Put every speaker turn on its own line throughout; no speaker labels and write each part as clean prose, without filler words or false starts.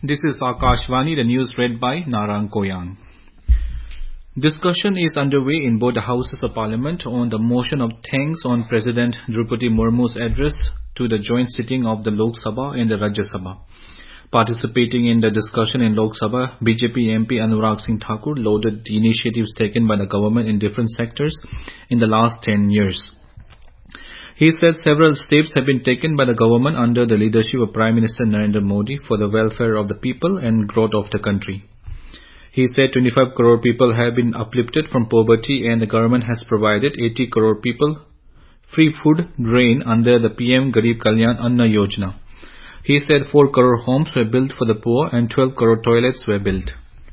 This is Akashvani, the news read by Narang Koyang. Discussion is underway in both the Houses of Parliament on the motion of thanks on President Draupadi Murmu's address to the joint sitting of the Lok Sabha and the Rajya Sabha. Participating in the discussion in Lok Sabha, BJP MP Anurag Singh Thakur lauded the initiatives taken by the government in different sectors in the last 10 years. He said several steps have been taken by the government under the leadership of Prime Minister Narendra Modi for the welfare of the people and growth of the country. He said 25 crore people have been uplifted from poverty and the government has provided 80 crore people free food grain under the PM Garib Kalyan Anna Yojana. He said 4 crore homes were built for the poor and 12 crore toilets were built.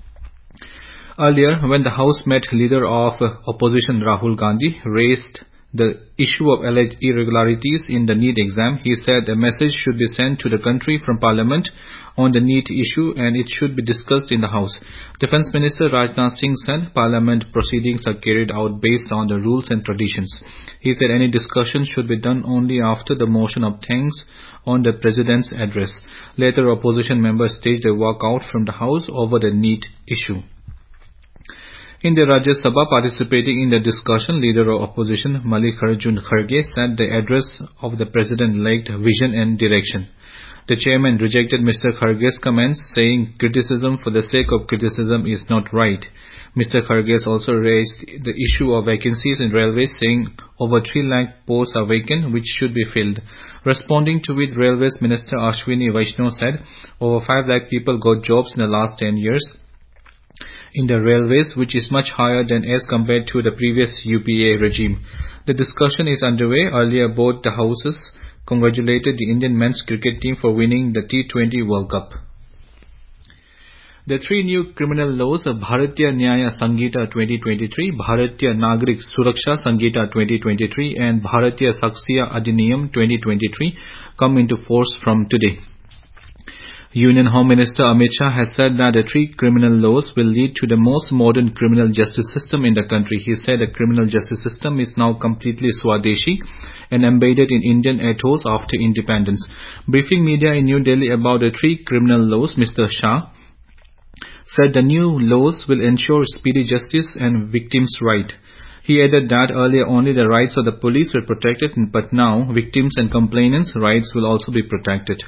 Earlier, when the House met, leader of opposition Rahul Gandhi raised the issue of alleged irregularities in the NEET exam. He said a message should be sent to the country from Parliament on the NEET issue and it should be discussed in the House. Defence Minister Rajnath Singh said Parliament proceedings are carried out based on the rules and traditions. He said any discussion should be done only after the motion of thanks on the President's address. Later, opposition members staged a walkout from the House over the NEET issue. In the Rajya Sabha, participating in the discussion, leader of opposition Mallikarjun Kharge said the address of the President lacked vision and direction. The chairman rejected Mr. Kharge's comments, saying criticism for the sake of criticism is not right. Mr. Kharge also raised the issue of vacancies in railways, saying over 3 lakh posts are vacant which should be filled. Responding to it, Railways Minister Ashwini Vaishnaw said over 5 lakh people got jobs in the last 10 years. In the railways, which is much higher than as compared to the previous UPA regime. The discussion is underway. Earlier, both the houses congratulated the Indian men's cricket team for winning the T20 World Cup. The 3 new criminal laws of Bharatiya Nyaya Sanghita 2023, Bharatiya Nagrik Suraksha Sanghita 2023 and Bharatiya Saksya Adhiniyam 2023 come into force from today. Union Home Minister Amit Shah has said that the 3 criminal laws will lead to the most modern criminal justice system in the country. He said the criminal justice system is now completely Swadeshi and embedded in Indian ethos after independence. Briefing media in New Delhi about the 3 criminal laws, Mr. Shah said the new laws will ensure speedy justice and victims' right. He added that earlier only the rights of the police were protected, but now victims and complainants' rights will also be protected.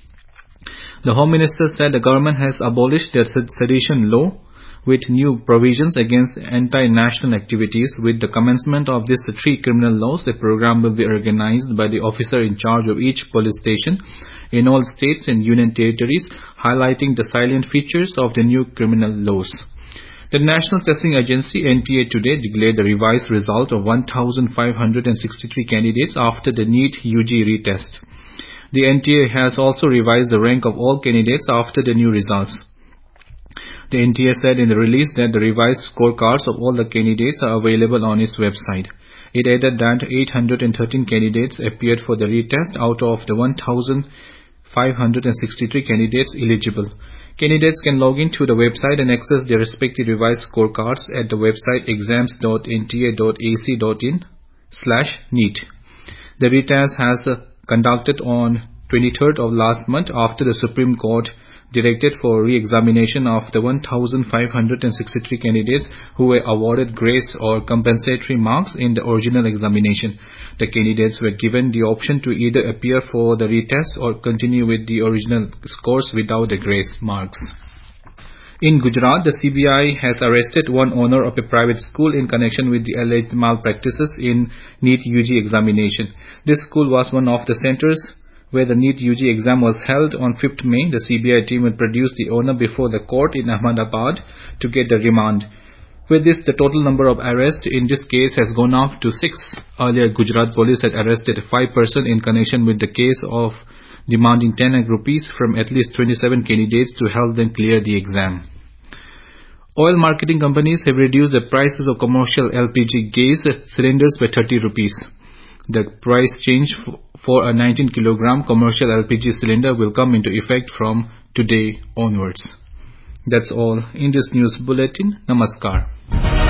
The Home Minister said the government has abolished the sedition law with new provisions against anti-national activities. With the commencement of these 3 criminal laws, a program will be organized by the officer in charge of each police station in all states and union territories, highlighting the salient features of the new criminal laws. The National Testing Agency NTA today declared the revised result of 1,563 candidates after the NEET UG retest. The NTA has also revised the rank of all candidates after the new results. The NTA said in the release that the revised scorecards of all the candidates are available on its website. It added that 813 candidates appeared for the retest out of the 1,563 candidates eligible. Candidates can log into the website and access their respective revised scorecards at the website exams.nta.ac.in/NEET. The retest has conducted on 23rd of last month after the Supreme Court directed for re-examination of the 1,563 candidates who were awarded grace or compensatory marks in the original examination. The candidates were given the option to either appear for the retest or continue with the original scores without the grace marks. In Gujarat, the CBI has arrested one owner of a private school in connection with the alleged malpractices in NEET UG examination. This school was one of the centers where the NEET UG exam was held on 5th May. The CBI team will produce the owner before the court in Ahmedabad to get the remand. With this, the total number of arrests in this case has gone up to 6. Earlier, Gujarat police had arrested 5 persons in connection with the case of demanding 10 lakh rupees from at least 27 candidates to help them clear the exam. Oil marketing companies have reduced the prices of commercial LPG gas cylinders by 30 rupees. The price change for a 19 kg commercial LPG cylinder will come into effect from today onwards. That's all in this news bulletin. Namaskar.